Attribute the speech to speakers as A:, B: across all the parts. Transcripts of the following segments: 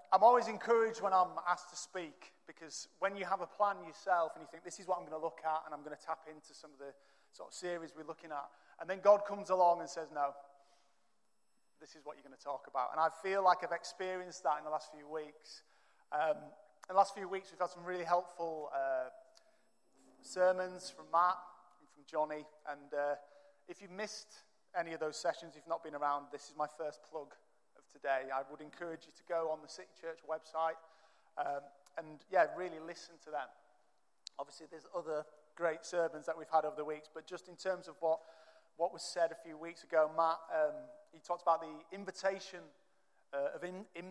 A: I'm always encouraged when I'm asked to speak, because when you have a plan yourself and you think, this is what I'm going to look at, and I'm going to tap into some of the sort of series we're looking at, and then God comes along and says, no, this is what you're going to talk about. And I feel like I've experienced that in the last few weeks. In the last few weeks, we've had some really helpful sermons from Matt and from Johnny. And if you've missed any of those sessions, if you've not been around, this is my first plug of today. I would encourage you to go on the City Church website and really listen to them. Obviously, there's other great sermons that we've had over the weeks, but just in terms of what was said a few weeks ago, Matt, he talked about the invitation of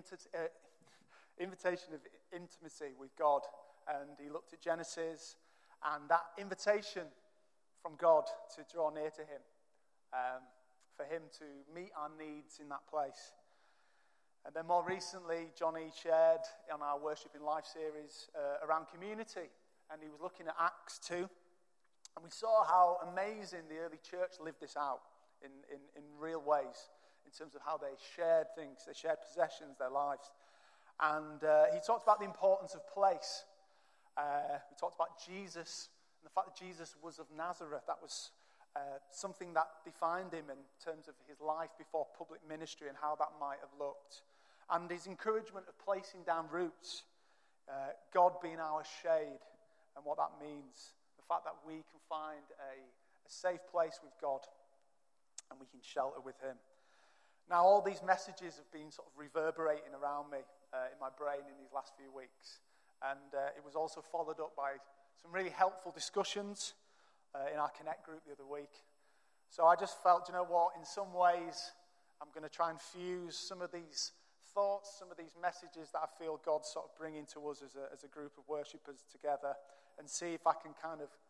A: intimacy with God, and he looked at Genesis and that invitation from God to draw near to him, for him to meet our needs in that place. And then more recently, Johnny shared on our Worship in Life series around community, and he was looking at Acts 2, and we saw how amazing the early church lived this out in real ways, in terms of how they shared things, they shared possessions, their lives. And he talked about the importance of place. We talked about Jesus and the fact that Jesus was of Nazareth. That was something that defined him in terms of his life before public ministry and how that might have looked. And his encouragement of placing down roots, God being our shade, and what that means. The fact that we can find a safe place with God and we can shelter with him. Now, all these messages have been sort of reverberating around me in my brain in these last few weeks. And it was also followed up by some really helpful discussions in our Connect group the other week. So I just felt, you know what, in some ways, I'm going to try and fuse some of these thoughts, some of these messages that I feel God's sort of bringing to us as a group of worshippers together, and see if I can kind of,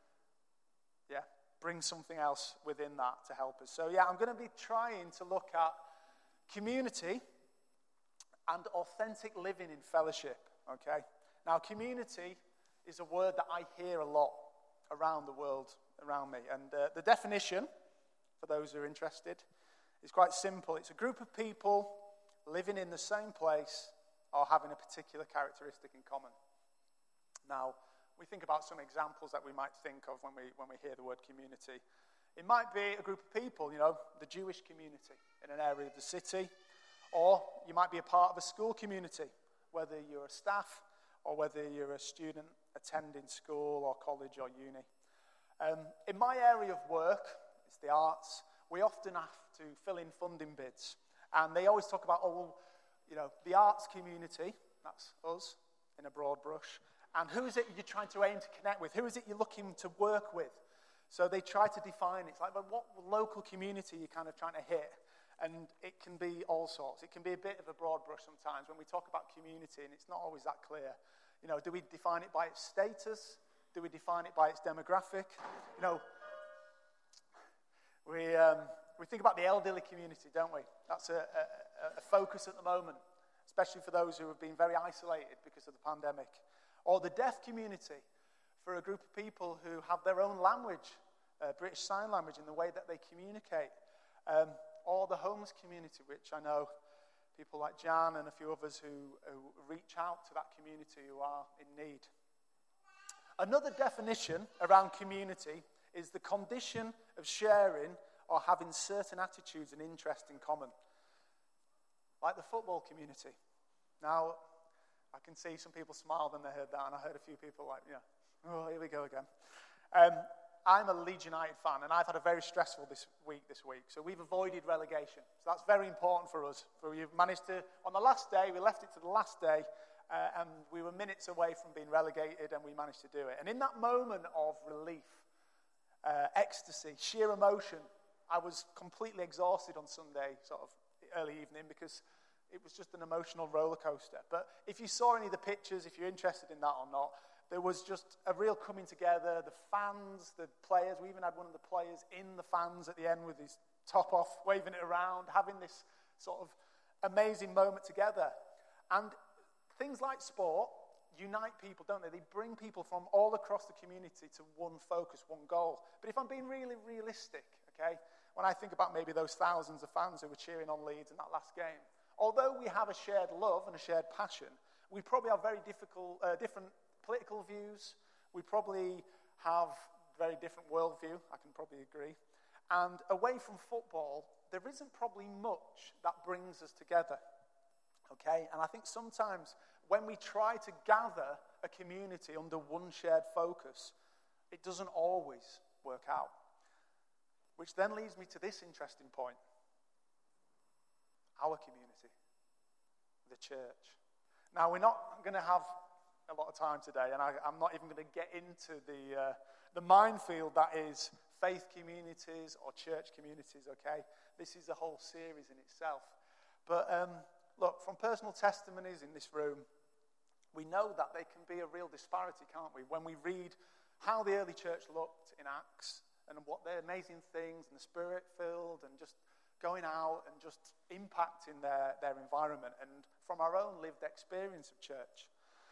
A: bring something else within that to help us. So I'm going to be trying to look at community and authentic living in fellowship, okay? Now, community is a word that I hear a lot around the world around me. And the definition, for those who are interested, is quite simple. It's a group of people living in the same place or having a particular characteristic in common. Now, we think about some examples that we might think of when we hear the word community. It might be a group of people, the Jewish community in an area of the city, or you might be a part of a school community, whether you're a staff or whether you're a student attending school or college or uni. In my area of work, it's the arts, we often have to fill in funding bids. And they always talk about, the arts community, that's us in a broad brush, and who is it you're trying to aim to connect with? Who is it you're looking to work with? So they try to define it. It's like, but what local community are you kind of trying to hit? And it can be all sorts. It can be a bit of a broad brush sometimes when we talk about community, and it's not always that clear. Do we define it by its status? Do we define it by its demographic? We think about the elderly community, don't we? That's a focus at the moment, especially for those who have been very isolated because of the pandemic. Or the deaf community, for a group of people who have their own language, British Sign Language, in the way that they communicate. Or the homeless community, which I know people like Jan and a few others who reach out to that community who are in need. Another definition around community is the condition of sharing or having certain attitudes and interests in common. Like the football community. Now, I can see some people smiled when they heard that, and I heard a few people like, oh, here we go again. I'm a Leeds United fan, and I've had a very stressful this week. So we've avoided relegation. So that's very important for us. We've managed to, on the last day, we left it to the last day, and we were minutes away from being relegated, and we managed to do it. And in that moment of relief, ecstasy, sheer emotion, I was completely exhausted on Sunday, sort of early evening, because it was just an emotional roller coaster. But if you saw any of the pictures, if you're interested in that or not, there was just a real coming together. The fans, the players, we even had one of the players in the fans at the end with his top off, waving it around, having this sort of amazing moment together. And things like sport unite people, don't they? They bring people from all across the community to one focus, one goal. But if I'm being really realistic, okay, when I think about maybe those thousands of fans who were cheering on Leeds in that last game, although we have a shared love and a shared passion, we probably have very different political views. We probably have very different worldview, I can probably agree. And away from football, there isn't probably much that brings us together. Okay? And I think sometimes when we try to gather a community under one shared focus, it doesn't always work out. Which then leads me to this interesting point. Our community, the church. Now, we're not going to have a lot of time today, and I'm not even going to get into the minefield that is faith communities or church communities, okay? This is a whole series in itself. But look, from personal testimonies in this room, we know that there can be a real disparity, can't we? When we read how the early church looked in Acts and what their amazing things and the Spirit-filled and just going out and just impacting their environment and from our own lived experience of church.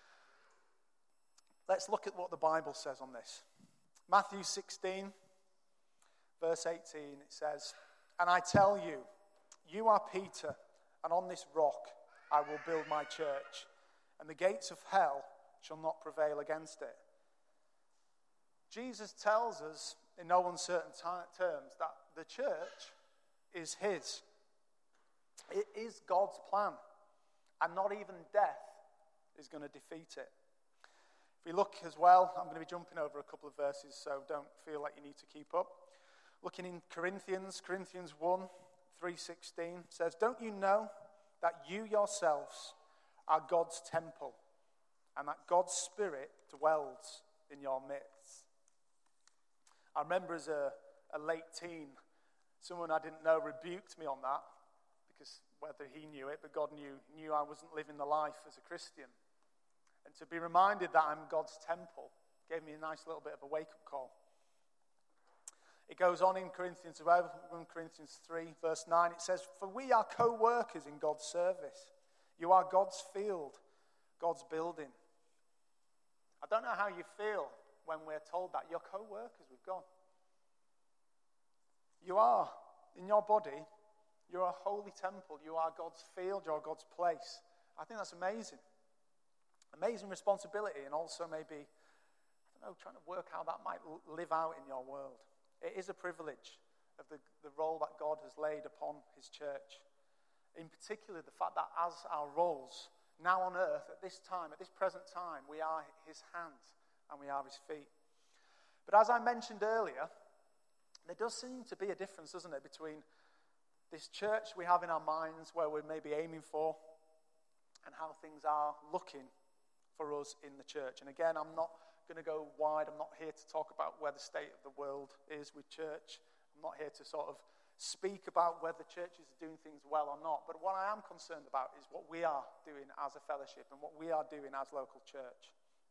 A: Let's look at what the Bible says on this. Matthew 16, verse 18, it says, "And I tell you, you are Peter, and on this rock I will build my church, and the gates of hell shall not prevail against it." Jesus tells us in no uncertain terms that the church is his. It is God's plan, and not even death is going to defeat it. If we look as well, I'm going to be jumping over a couple of verses, so don't feel like you need to keep up. Looking in Corinthians 1, 3:16 says, "Don't you know that you yourselves are God's temple, and that God's Spirit dwells in your midst?" I remember as a late teen, someone I didn't know rebuked me on that, because whether he knew it, but God knew I wasn't living the life as a Christian. And to be reminded that I'm God's temple gave me a nice little bit of a wake-up call. It goes on in Corinthians 1 Corinthians 3, verse 9. It says, "For we are co-workers in God's service. You are God's field, God's building." I don't know how you feel when we're told that. You're co-workers with God. You are, in your body, you're a holy temple. You are God's field. You're God's place. I think that's amazing. Amazing responsibility, and also maybe, I don't know, trying to work how that might live out in your world. It is a privilege of the role that God has laid upon his church. In particular, the fact that as our roles, now on earth, at this time, at this present time, we are his hands and we are his feet. But as I mentioned earlier, there does seem to be a difference, doesn't it, between this church we have in our minds where we're maybe aiming for and how things are looking for us in the church. And again, I'm not going to go wide. I'm not here to talk about where the state of the world is with church. I'm not here to sort of speak about whether churches are doing things well or not. But what I am concerned about is what we are doing as a fellowship and what we are doing as local church.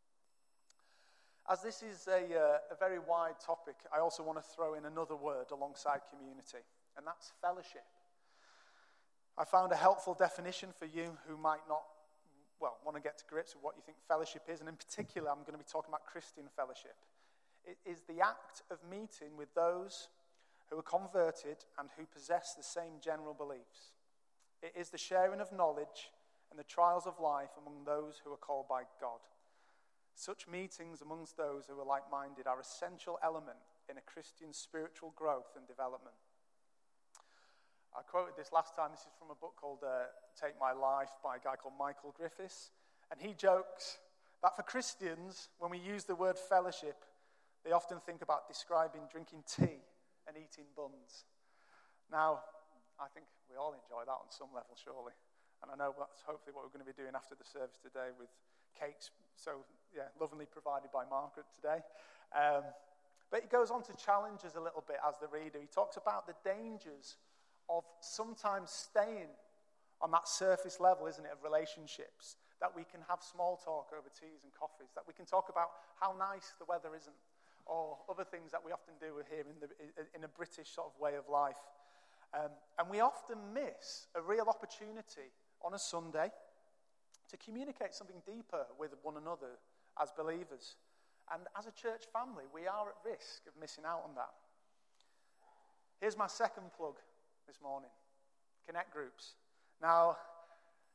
A: As this is a very wide topic, I also want to throw in another word alongside community, and that's fellowship. I found a helpful definition for you who might not, want to get to grips with what you think fellowship is, and in particular, I'm going to be talking about Christian fellowship. It is the act of meeting with those who are converted and who possess the same general beliefs. It is the sharing of knowledge and the trials of life among those who are called by God. Such meetings amongst those who are like-minded are an essential element in a Christian's spiritual growth and development. I quoted this last time. This is from a book called Take My Life by a guy called Michael Griffiths. And he jokes that for Christians, when we use the word fellowship, they often think about describing drinking tea and eating buns. Now, I think we all enjoy that on some level, surely. And I know that's hopefully what we're going to be doing after the service today with cakes, so lovingly provided by Margaret today. But he goes on to challenge us a little bit as the reader. He talks about the dangers of sometimes staying on that surface level, isn't it, of relationships, that we can have small talk over teas and coffees, that we can talk about how nice the weather isn't, or other things that we often do here in a British sort of way of life. And we often miss a real opportunity on a Sunday to communicate something deeper with one another as believers. And as a church family, we are at risk of missing out on that. Here's my second plug this morning. Connect groups. Now,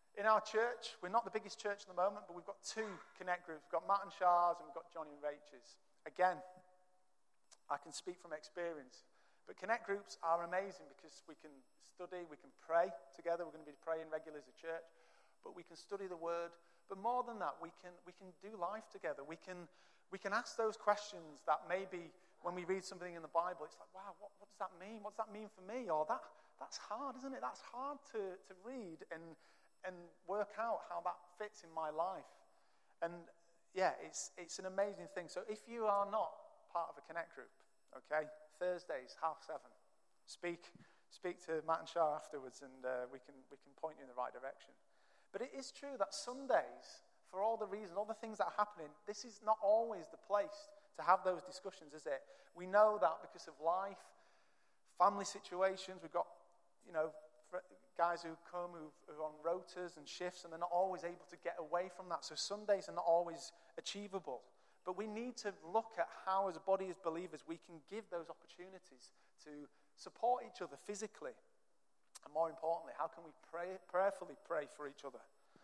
A: In our church, we're not the biggest church at the moment, but we've got 2 connect groups. We've got Matt and Shah's and we've got Johnny and Rachel's. Again, I can speak from experience. But connect groups are amazing because we can study, we can pray together. We're going to be praying regularly as a church. But we can study the Word. But more than that, we can do life together. We can ask those questions that maybe when we read something in the Bible, it's like, wow, what does that mean? What does that mean for me? Or that's hard, isn't it? That's hard to read and work out how that fits in my life. And yeah, it's an amazing thing. So if you are not part of a connect group, okay, Thursdays, 7:30, speak to Matt and Shah afterwards, and we can point you in the right direction. But it is true that Sundays, for all the reasons, all the things that are happening, this is not always the place to have those discussions, is it? We know that because of life, family situations, we've got, guys who come who are on rotas and shifts, and they're not always able to get away from that. So Sundays are not always achievable. But we need to look at how, as a body, as believers, we can give those opportunities to support each other physically. And more importantly, how can we prayerfully pray for each other?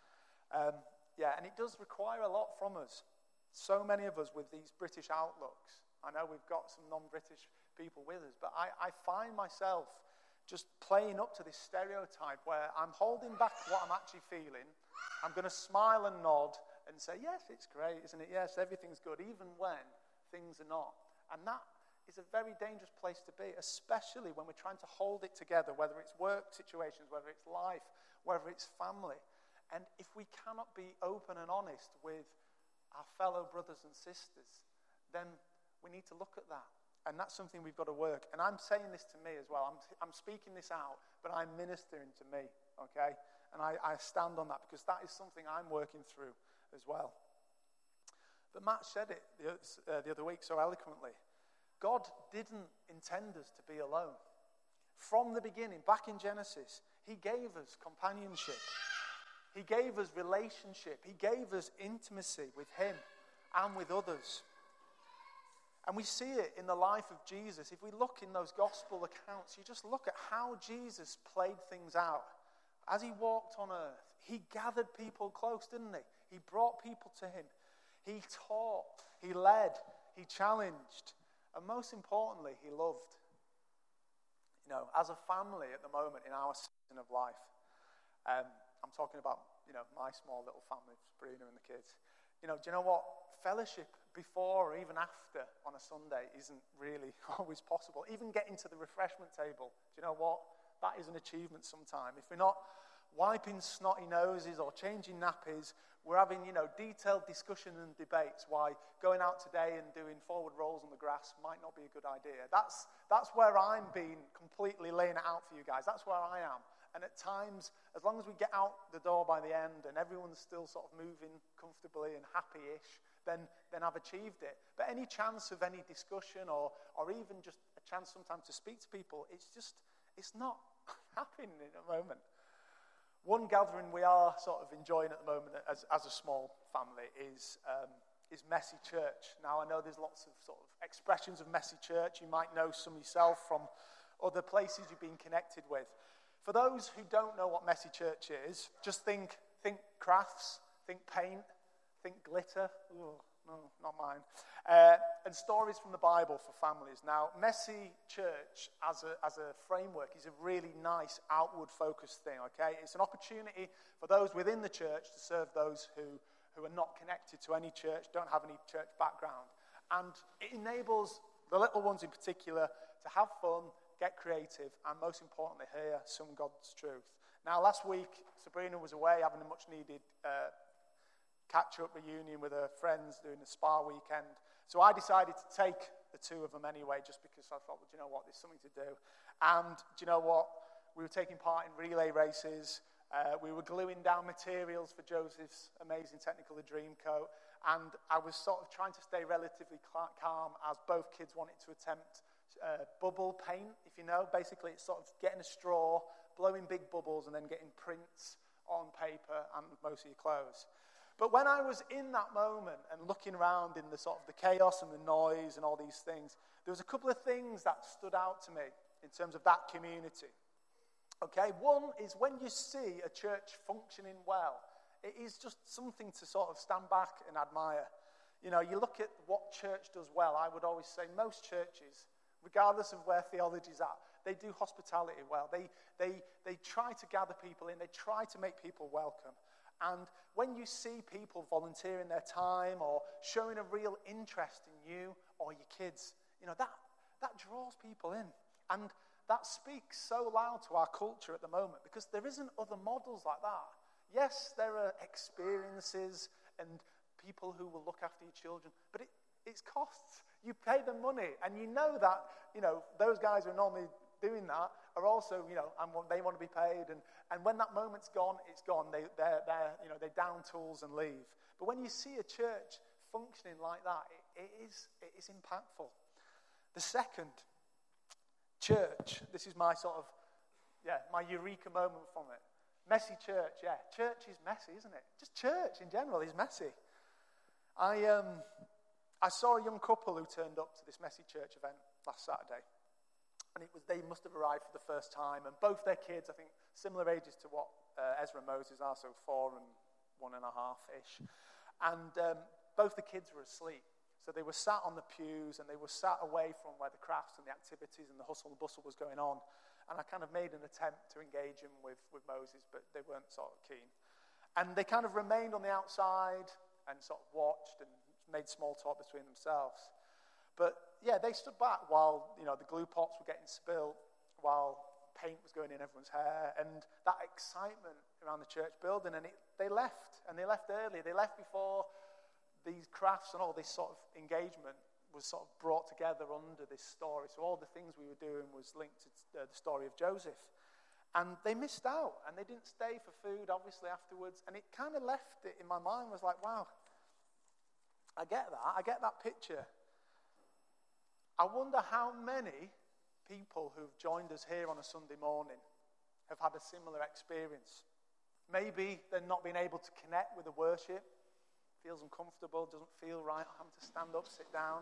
A: And it does require a lot from us. So many of us with these British outlooks. I know we've got some non-British people with us, but I find myself just playing up to this stereotype where I'm holding back what I'm actually feeling. I'm going to smile and nod and say, yes, it's great, isn't it? Yes, everything's good, even when things are not. And that is a very dangerous place to be, especially when we're trying to hold it together, whether it's work situations, whether it's life, whether it's family. And if we cannot be open and honest with our fellow brothers and sisters, then we need to look at that. And that's something we've got to work. And I'm saying this to me as well. I'm speaking this out, but I'm ministering to me, okay? And I stand on that because that is something I'm working through as well. But Matt said it the other week so eloquently. God didn't intend us to be alone. From the beginning, back in Genesis, he gave us companionship. He gave us relationship. He gave us intimacy with him and with others. And we see it in the life of Jesus. If we look in those gospel accounts, you just look at how Jesus played things out. As he walked on earth, he gathered people close, didn't he? He brought people to him. He taught, he led, he challenged, and most importantly, he loved. As a family at the moment in our season of life, I'm talking about, my small little family, Sabrina and the kids. Do you know what? Fellowship before or even after on a Sunday isn't really always possible. Even getting to the refreshment table, do you know what? That is an achievement sometime. If we're not wiping snotty noses or changing nappies, we're having, detailed discussion and debates why going out today and doing forward rolls on the grass might not be a good idea. That's where I'm being completely laying it out for you guys. That's where I am. And at times, as long as we get out the door by the end and everyone's still sort of moving comfortably and happy-ish, then I've achieved it. But any chance of any discussion or even just a chance sometimes to speak to people, it's not happening at the moment. One gathering we are sort of enjoying at the moment as a small family is Messy Church. Now, I know there's lots of sort of expressions of Messy Church. You might know some yourself from other places you've been connected with. For those who don't know what Messy Church is, just think crafts, think paint, think glitter. Ooh, no, not mine. And stories from the Bible for families. Now, Messy Church as a framework is a really nice outward-focused thing, okay? It's an opportunity for those within the church to serve those who are not connected to any church, don't have any church background. And it enables the little ones in particular to have fun, get creative, and most importantly, hear some God's truth. Now, last week, Sabrina was away having a much-needed catch-up reunion with her friends doing a spa weekend. So I decided to take the two of them anyway, just because I thought, well, do you know what, there's something to do. And do you know what? We were taking part in relay races. We were gluing down materials for Joseph's amazing Technicolor Dreamcoat. And I was sort of trying to stay relatively calm as both kids wanted to attempt bubble paint, if you know. Basically, it's sort of getting a straw, blowing big bubbles, and then getting prints on paper and most of your clothes. But when I was in that moment and looking around in the sort of the chaos and the noise and all these things, there was a couple of things that stood out to me in terms of that community. Okay, one is when you see a church functioning well, it is just something to sort of stand back and admire. You know, you look at what church does well. I would always say most churches, regardless of where theology's at, they do hospitality well. They try to gather people in. They try to make people welcome. And when you see people volunteering their time or showing a real interest in you or your kids, you know, that draws people in. And that speaks so loud to our culture at the moment because there isn't other models like that. Yes, there are experiences and people who will look after your children, but it's costs. You pay them money, and you know that, you know, those guys who are normally doing that are also, you know, and they want to be paid, and when that moment's gone, it's gone. They down tools and leave. But when you see a church functioning like that, it is impactful. The second, church. This is my my eureka moment from it. Messy church, yeah. Church is messy, isn't it? Just church in general is messy. I saw a young couple who turned up to this messy church event last Saturday. And they must have arrived for the first time. And both their kids, I think, similar ages to what Ezra and Moses are, so 4 and 1.5-ish. And both the kids were asleep. So they were sat on the pews and they were sat away from where the crafts and the activities and the hustle and bustle was going on. And I kind of made an attempt to engage them with Moses, but they weren't sort of keen. And they kind of remained on the outside and sort of watched and made small talk between themselves. But yeah, they stood back while, you know, the glue pots were getting spilled, while paint was going in everyone's hair, and that excitement around the church building. And they left early. They left before these crafts and all this sort of engagement was sort of brought together under this story. So all the things we were doing was linked to the story of Joseph. And they missed out, and they didn't stay for food, obviously, afterwards. And it kind of left it in my mind, was like, wow, I get that picture. I wonder how many people who've joined us here on a Sunday morning have had a similar experience. Maybe they're not being able to connect with the worship. Feels uncomfortable, doesn't feel right, having to stand up, sit down.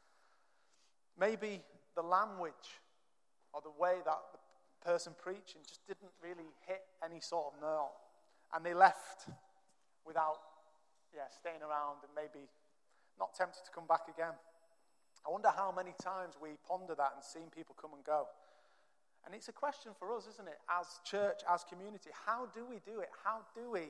A: Maybe the language or the way that the person preaching just didn't really hit any sort of nerve. And they left without staying around and maybe not tempted to come back again. I wonder how many times we ponder that and seen people come and go. And it's a question for us, isn't it? As church, as community, how do we do it? How do we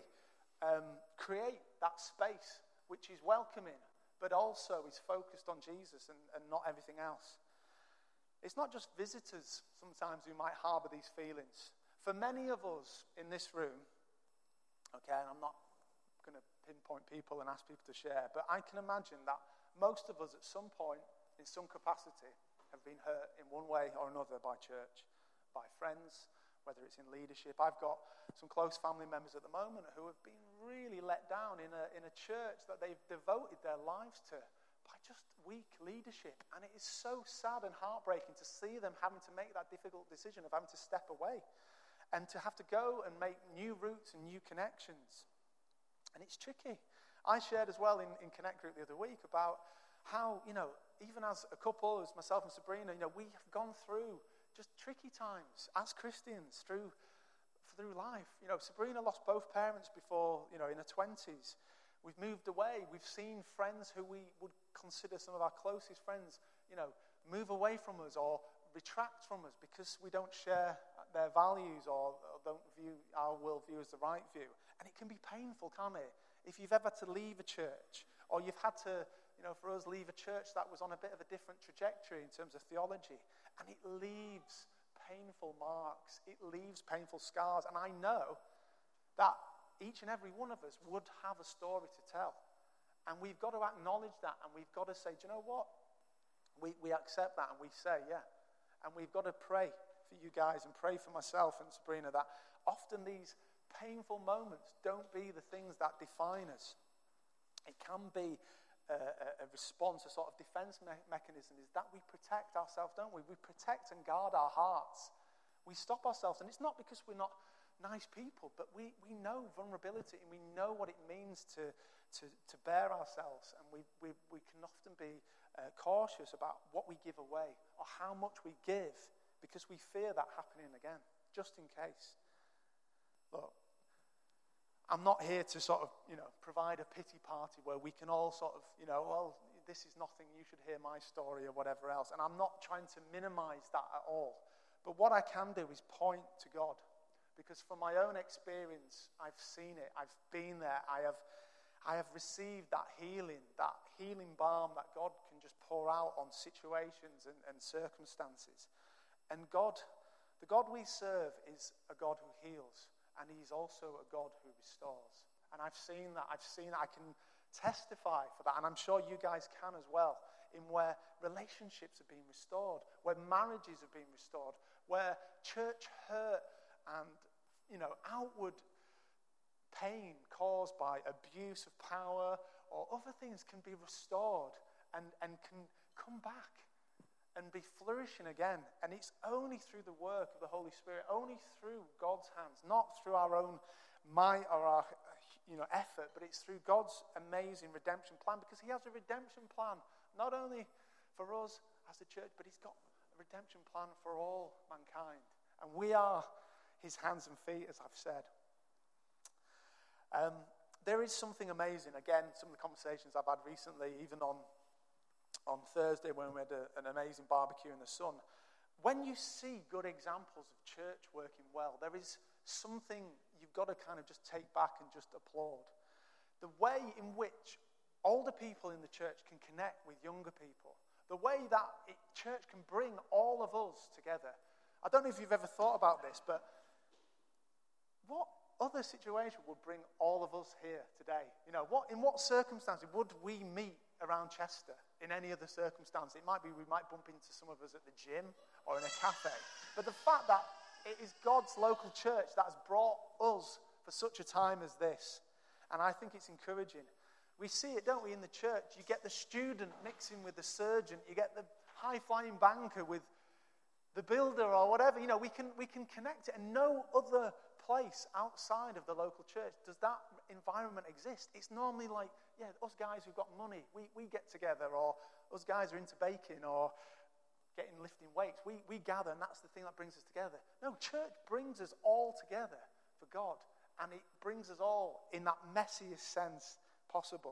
A: create that space which is welcoming, but also is focused on Jesus and not everything else? It's not just visitors sometimes who might harbour these feelings. For many of us in this room, okay, and I'm not going to pinpoint people and ask people to share, but I can imagine that most of us at some point, in some capacity, have been hurt in one way or another by church, by friends, whether it's in leadership. I've got some close family members at the moment who have been really let down in a church that they've devoted their lives to by just weak leadership. And it is so sad and heartbreaking to see them having to make that difficult decision of having to step away and to have to go and make new routes and new connections. And it's tricky. I shared as well in Connect Group the other week about how, you know, even as a couple, as myself and Sabrina, you know, we have gone through just tricky times as Christians through life. You know, Sabrina lost both parents before, you know, in her 20s. We've moved away. We've seen friends who we would consider some of our closest friends, you know, move away from us or retract from us because we don't share their values or don't view our worldview as the right view. And it can be painful, can't it? If you've ever had to leave a church, or you've had to, you know, for us, leave a church that was on a bit of a different trajectory in terms of theology, and it leaves painful marks, it leaves painful scars, and I know that each and every one of us would have a story to tell, and we've got to acknowledge that, and we've got to say, do you know what? We accept that, and we say, yeah, and we've got to pray for you guys and pray for myself and Sabrina that often these painful moments don't be the things that define us. It can be a response, a sort of defense mechanism, is that we protect ourselves, don't we? We protect and guard our hearts. We stop ourselves, and it's not because we're not nice people, but we know vulnerability, and we know what it means to bear ourselves, and we can often be cautious about what we give away or how much we give because we fear that happening again. just in case. Look, I'm not here to sort of, provide a pity party where we can all sort of, well, this is nothing, you should hear my story or whatever else. And I'm not trying to minimize that at all. But what I can do is point to God. Because from my own experience, I've seen it. I've been there. I have received that healing balm that God can just pour out on situations and circumstances. And the God we serve is a God who heals. And he's also a God who restores. And I've seen that. I can testify for that. And I'm sure you guys can as well. In where relationships are being restored. Where marriages are being restored. Where church hurt and, outward pain caused by abuse of power or other things can be restored and can come back and be flourishing again. And it's only through the work of the Holy Spirit, only through God's hands, not through our own might or our effort, but it's through God's amazing redemption plan, because he has a redemption plan, not only for us as the church, but he's got a redemption plan for all mankind. And we are his hands and feet, as I've said. There is something amazing. Again, some of the conversations I've had recently, even on Thursday when we had an amazing barbecue in the sun. When you see good examples of church working well, there is something you've got to kind of just take back and just applaud. The way in which older people in the church can connect with younger people. The way that church can bring all of us together. I don't know if you've ever thought about this, but what other situation would bring all of us here today? In what circumstances would we meet around Chester in any other circumstance? It might be we might bump into some of us at the gym or in a cafe. But the fact that it is God's local church that has brought us for such a time as this. And I think it's encouraging. We see it, don't we, in the church? You get the student mixing with the surgeon. You get the high-flying banker with the builder or whatever. We can connect it. And no other place outside of the local church does that environment exist. It's normally like, us guys who've got money, we get together, or us guys are into baking or lifting weights. We gather, and that's the thing that brings us together. No, church brings us all together for God, and it brings us all in that messiest sense possible.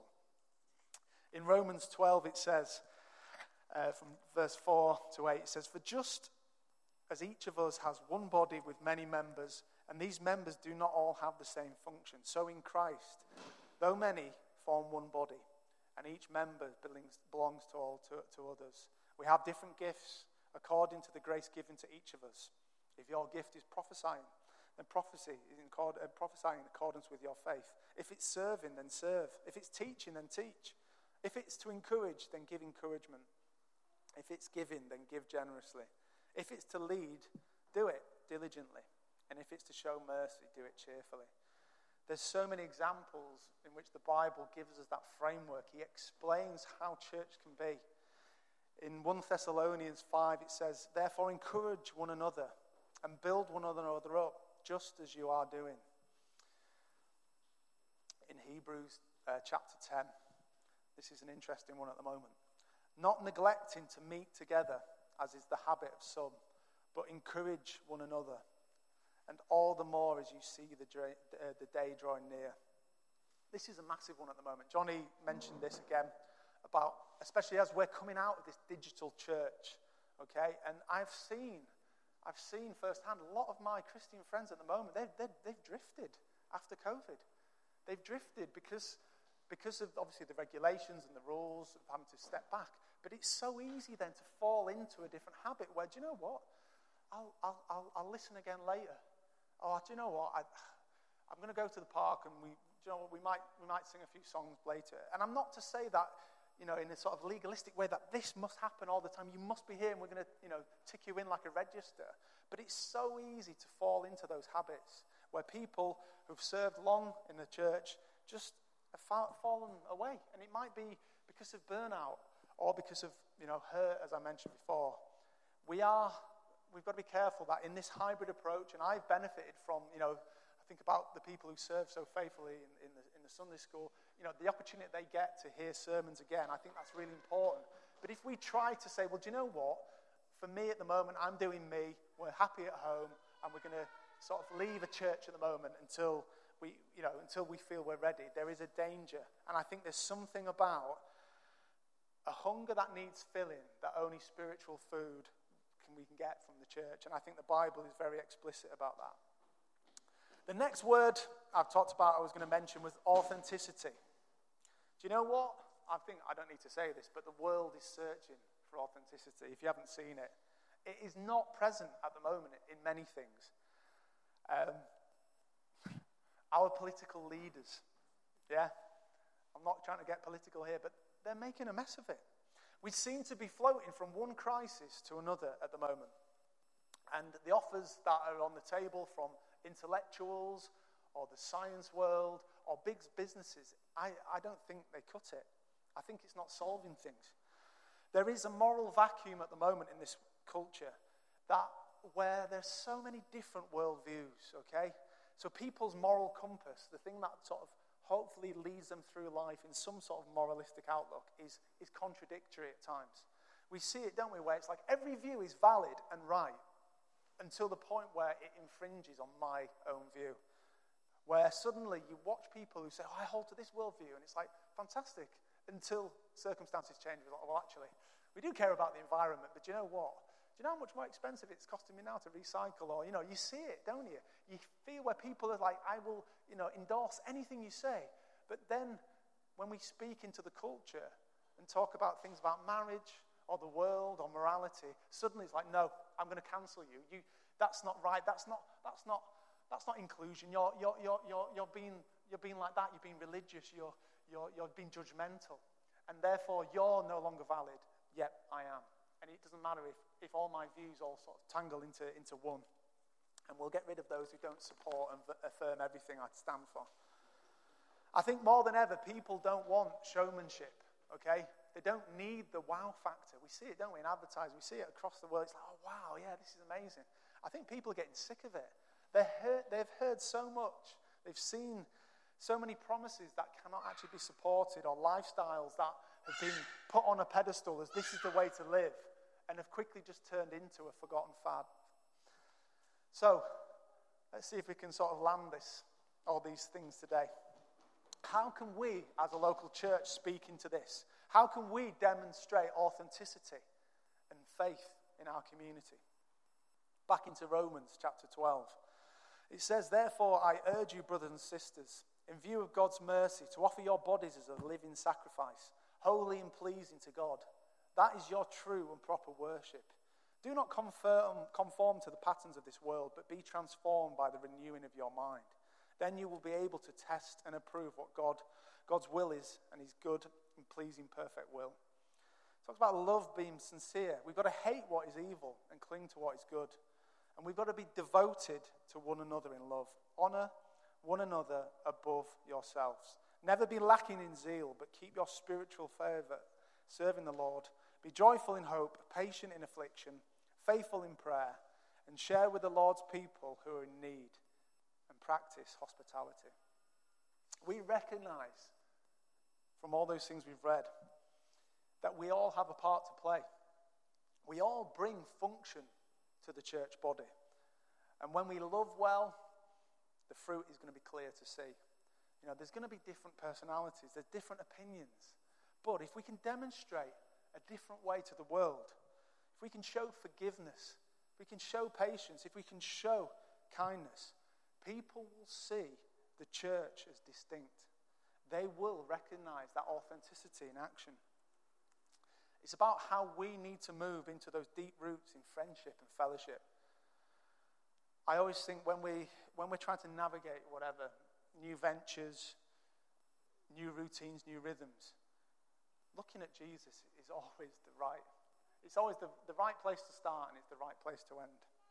A: In Romans 12 it says, from verse 4 to 8, it says, "For just as each of us has one body with many members, and these members do not all have the same function, so in Christ, though many form one body, and each member belongs to others. We have different gifts according to the grace given to each of us. If your gift is prophesying, then prophesying in accordance with your faith. If it's serving, then serve. If it's teaching, then teach. If it's to encourage, then give encouragement. If it's giving, then give generously. If it's to lead, do it diligently. And if it's to show mercy, do it cheerfully." There's so many examples in which the Bible gives us that framework. He explains how church can be. In 1 Thessalonians 5, it says, "Therefore encourage one another and build one another up, just as you are doing." In Hebrews chapter 10, this is an interesting one at the moment. "Not neglecting to meet together, as is the habit of some, but encourage one another, and all the more as you see the day drawing near." This is a massive one at the moment. Johnny mentioned this again about, especially as we're coming out of this digital church, okay? And I've seen firsthand a lot of my Christian friends at the moment, they've drifted after COVID. They've drifted because of obviously the regulations and the rules of having to step back. But it's so easy then to fall into a different habit where, do you know what? I'll listen again later. Oh, do you know what? I'm going to go to the park and we might sing a few songs later. And I'm not to say that, in a sort of legalistic way that this must happen all the time. You must be here and we're going to, tick you in like a register. But it's so easy to fall into those habits where people who've served long in the church just have fallen away. And it might be because of burnout or because of, hurt, as I mentioned before. We've got to be careful that in this hybrid approach, and I've benefited from, I think about the people who serve so faithfully in the Sunday school, the opportunity they get to hear sermons again, I think that's really important. But if we try to say, well, do you know what? For me at the moment, I'm doing me. We're happy at home. and we're going to sort of leave a church at the moment until we feel we're ready. There is a danger. And I think there's something about a hunger that needs filling that only spiritual food we can get from the church. And I think the Bible is very explicit about that. The next word I've talked about, I was going to mention, was authenticity. Do you know what? I don't need to say this, but the world is searching for authenticity. If you haven't seen it, it is not present at the moment in many things. Our political leaders, I'm not trying to get political here, but they're making a mess of it. We seem to be floating from one crisis to another at the moment. And the offers that are on the table from intellectuals or the science world or big businesses, I don't think they cut it. I think it's not solving things. There is a moral vacuum at the moment in this culture where there's so many different worldviews, okay? So people's moral compass, the thing that sort of hopefully leads them through life in some sort of moralistic outlook, is contradictory at times. We see it, don't we, where it's like every view is valid and right until the point where it infringes on my own view. Where suddenly you watch people who say, I hold to this worldview, and it's like, fantastic, until circumstances change. We're like, well, actually, we do care about the environment, but do you know what? Do you know how much more expensive it's costing me now to recycle? Or, you see it, don't you? You feel where people are like, I will, endorse anything you say. But then when we speak into the culture and talk about things about marriage or the world or morality, suddenly it's like, no, I'm going to cancel you. That's not right. That's not inclusion. You're being like that. You're being religious. You're being judgmental. And therefore, you're no longer valid. Yep, I am. And it doesn't matter if all my views all sort of tangle into one. And we'll get rid of those who don't support and affirm everything I stand for. I think more than ever, people don't want showmanship, okay? They don't need the wow factor. We see it, don't we, in advertising. We see it across the world. It's like, oh, wow, yeah, this is amazing. I think people are getting sick of it. They've heard so much. They've seen so many promises that cannot actually be supported, or lifestyles that have been put on a pedestal as this is the way to live, and have quickly just turned into a forgotten fad. So, let's see if we can sort of land all these things today. How can we, as a local church, speak into this? How can we demonstrate authenticity and faith in our community? Back into Romans chapter 12. It says, therefore, I urge you, brothers and sisters, in view of God's mercy, to offer your bodies as a living sacrifice, holy and pleasing to God. That is your true and proper worship. Do not conform to the patterns of this world, but be transformed by the renewing of your mind. Then you will be able to test and approve what God's will is, and his good and pleasing perfect will. It talks about love being sincere. We've got to hate what is evil and cling to what is good. And we've got to be devoted to one another in love. Honor one another above yourselves. Never be lacking in zeal, but keep your spiritual fervor, serving the Lord. Be joyful in hope, patient in affliction, faithful in prayer, and share with the Lord's people who are in need, and practice hospitality. We recognize from all those things we've read that we all have a part to play. We all bring function to the church body. And when we love well, the fruit is going to be clear to see. There's going to be different personalities, there's different opinions. But if we can demonstrate a different way to the world, if we can show forgiveness, if we can show patience, if we can show kindness, people will see the church as distinct. They will recognize that authenticity in action. It's about how we need to move into those deep roots in friendship and fellowship. I always think when we're trying to navigate whatever, new ventures, new routines, new rhythms, looking at Jesus is always the right place to start, and it's the right place to end.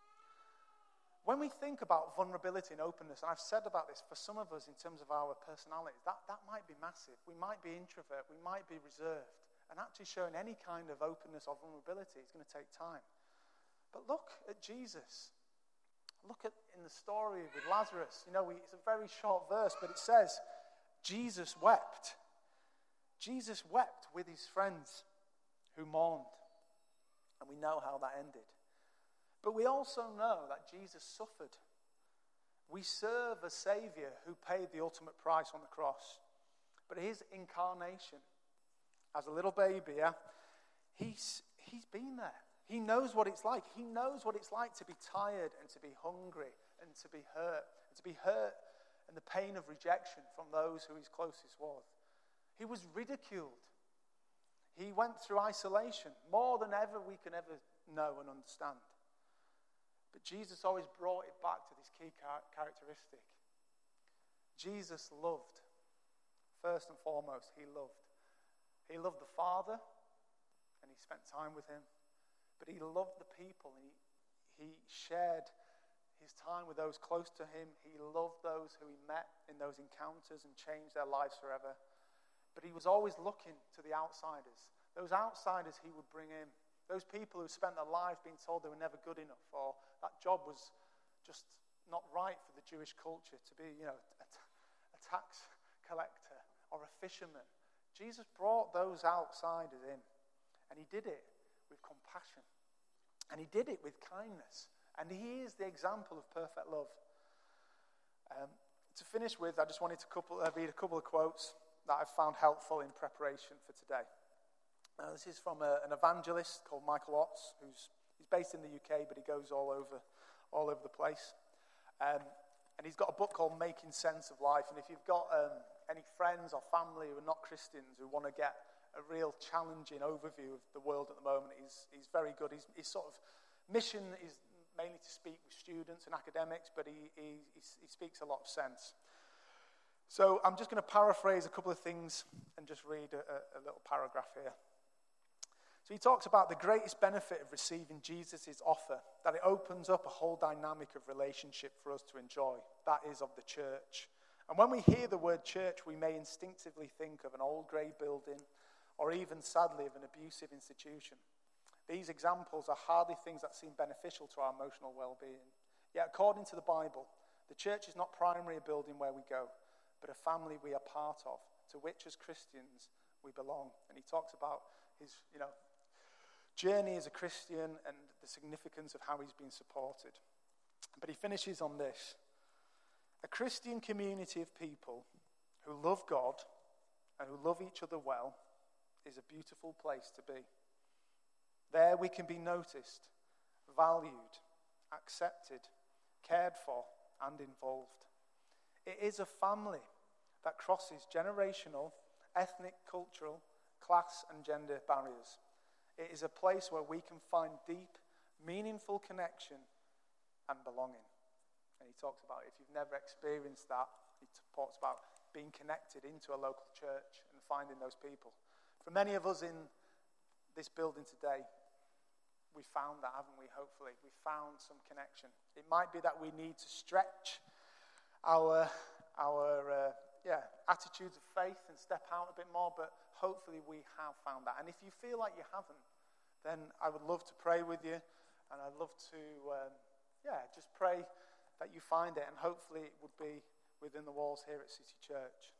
A: When we think about vulnerability and openness, and I've said about this for some of us in terms of our personalities, that might be massive. We might be introvert, we might be reserved, and actually showing any kind of openness or vulnerability is going to take time. But look at Jesus. Look at in the story with Lazarus. It's a very short verse, but it says, Jesus wept. Jesus wept with his friends who mourned. And we know how that ended. But we also know that Jesus suffered. We serve a Savior who paid the ultimate price on the cross. But his incarnation, as a little baby, he's been there. He knows what it's like. He knows what it's like to be tired and to be hungry and to be hurt. And to be hurt and the pain of rejection from those who his closest was. He was ridiculed. He went through isolation more than ever we can ever know and understand. But Jesus always brought it back to this key characteristic. Jesus loved. First and foremost, he loved. He loved the Father, and he spent time with him. But he loved the people. He shared his time with those close to him. He loved those who he met in those encounters and changed their lives forever. But he was always looking to the outsiders. Those outsiders he would bring in. Those people who spent their lives being told they were never good enough, or that job was just not right for the Jewish culture to be, a tax collector or a fisherman. Jesus brought those outsiders in, and he did it with compassion, and he did it with kindness, and he is the example of perfect love. To finish with, I just wanted to read a couple of quotes that I've found helpful in preparation for today. This is from an evangelist called Michael Watts, he's based in the UK, but he goes all over the place. And he's got a book called Making Sense of Life. And if you've got any friends or family who are not Christians who want to get a real challenging overview of the world at the moment, he's very good. His sort of mission is mainly to speak with students and academics, but he speaks a lot of sense. So I'm just going to paraphrase a couple of things and just read a little paragraph here. So he talks about the greatest benefit of receiving Jesus' offer, that it opens up a whole dynamic of relationship for us to enjoy. That is of the church. And when we hear the word church, we may instinctively think of an old grey building or even, sadly, of an abusive institution. These examples are hardly things that seem beneficial to our emotional well-being. Yet, according to the Bible, the church is not primarily a building where we go, but a family we are part of, to which as Christians we belong. And he talks about his, journey as a Christian and the significance of how he's been supported. But he finishes on this. A Christian community of people who love God and who love each other well is a beautiful place to be. There we can be noticed, valued, accepted, cared for, and involved. It is a family that crosses generational, ethnic, cultural, class, and gender barriers. It is a place where we can find deep, meaningful connection and belonging. And he talks about, if you've never experienced that, he talks about being connected into a local church and finding those people. For many of us in this building today, we found that, haven't we, hopefully? We found some connection. It might be that we need to stretch our attitudes of faith and step out a bit more, but hopefully we have found that. And if you feel like you haven't, then I would love to pray with you, and I'd love to just pray that you find it, and hopefully it would be within the walls here at City Church.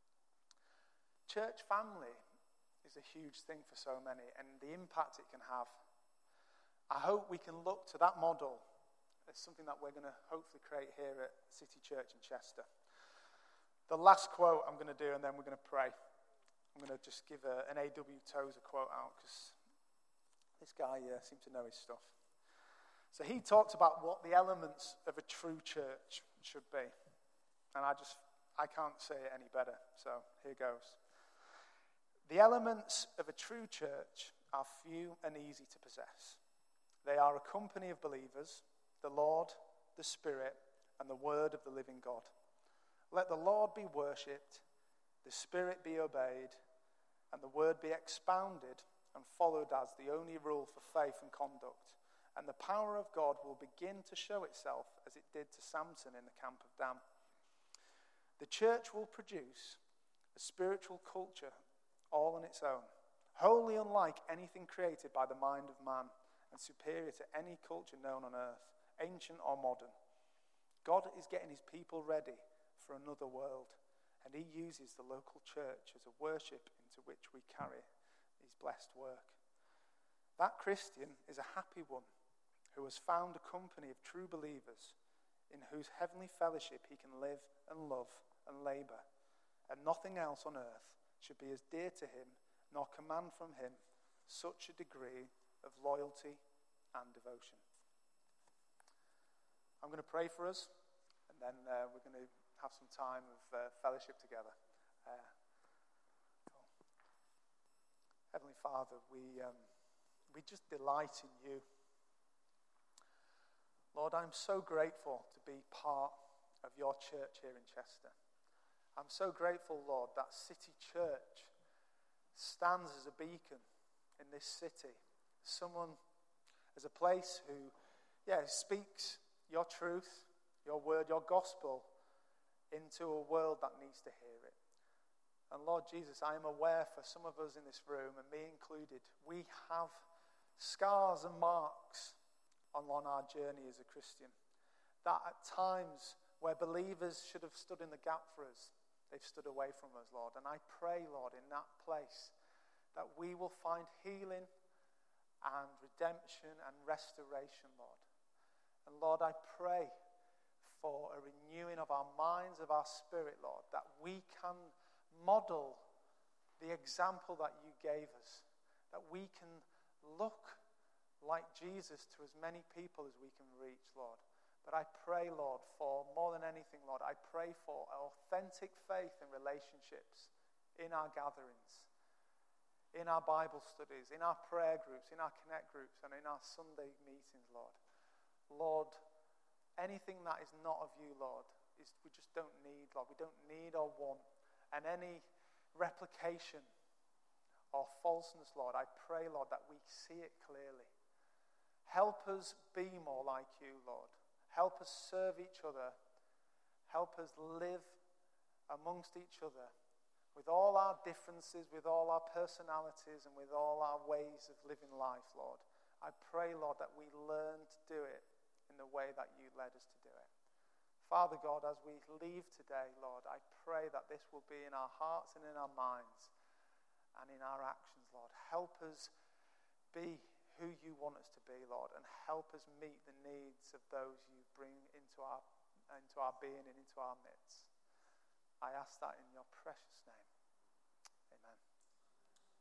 A: Church family is a huge thing for so many, and the impact it can have. I hope we can look to that model as something that we're going to hopefully create here at City Church in Chester. The last quote I'm going to do, and then we're going to pray. I'm going to just give an A.W. Tozer quote out, because this guy seems to know his stuff. So he talked about what the elements of a true church should be. And I can't say it any better, so here goes. The elements of a true church are few and easy to possess. They are a company of believers, the Lord, the Spirit, and the Word of the living God. Let the Lord be worshipped, the Spirit be obeyed, and the Word be expounded and followed as the only rule for faith and conduct. And the power of God will begin to show itself as it did to Samson in the camp of Dan. The church will produce a spiritual culture all on its own, wholly unlike anything created by the mind of man and superior to any culture known on earth, ancient or modern. God is getting his people ready for another world, and he uses the local church as a worship into which we carry his blessed work. That Christian is a happy one who has found a company of true believers in whose heavenly fellowship he can live and love and labor, and nothing else on earth should be as dear to him, nor command from him such a degree of loyalty and devotion. I'm going to pray for us, and then we're going to have some time of fellowship together. Heavenly Father, we just delight in you. Lord, I'm so grateful to be part of your church here in Chester. I'm so grateful, Lord, that City Church stands as a beacon in this city. Someone, as a place who, speaks your truth, your word, your gospel into a world that needs to hear it. And Lord Jesus, I am aware for some of us in this room, and me included, we have scars and marks on our journey as a Christian. That at times where believers should have stood in the gap for us, they've stood away from us, Lord. And I pray, Lord, in that place that we will find healing and redemption and restoration, Lord. And Lord, I pray for a renewing of our minds, of our spirit, Lord, that we can model the example that you gave us, that we can look like Jesus to as many people as we can reach, Lord. But I pray, Lord, for more than anything, Lord, I pray for authentic faith and relationships in our gatherings, in our Bible studies, in our prayer groups, in our connect groups, and in our Sunday meetings, Lord. Lord, anything that is not of you, Lord, we just don't need, Lord. We don't need or want. And any replication or falseness, Lord, I pray, Lord, that we see it clearly. Help us be more like you, Lord. Help us serve each other. Help us live amongst each other with all our differences, with all our personalities, and with all our ways of living life, Lord. I pray, Lord, that we learn to do it in the way that you led us to do it. Father God, as we leave today, Lord, I pray that this will be in our hearts and in our minds and in our actions, Lord. Help us be who you want us to be, Lord, and help us meet the needs of those you bring into our being and into our midst. I ask that in your precious name. Amen.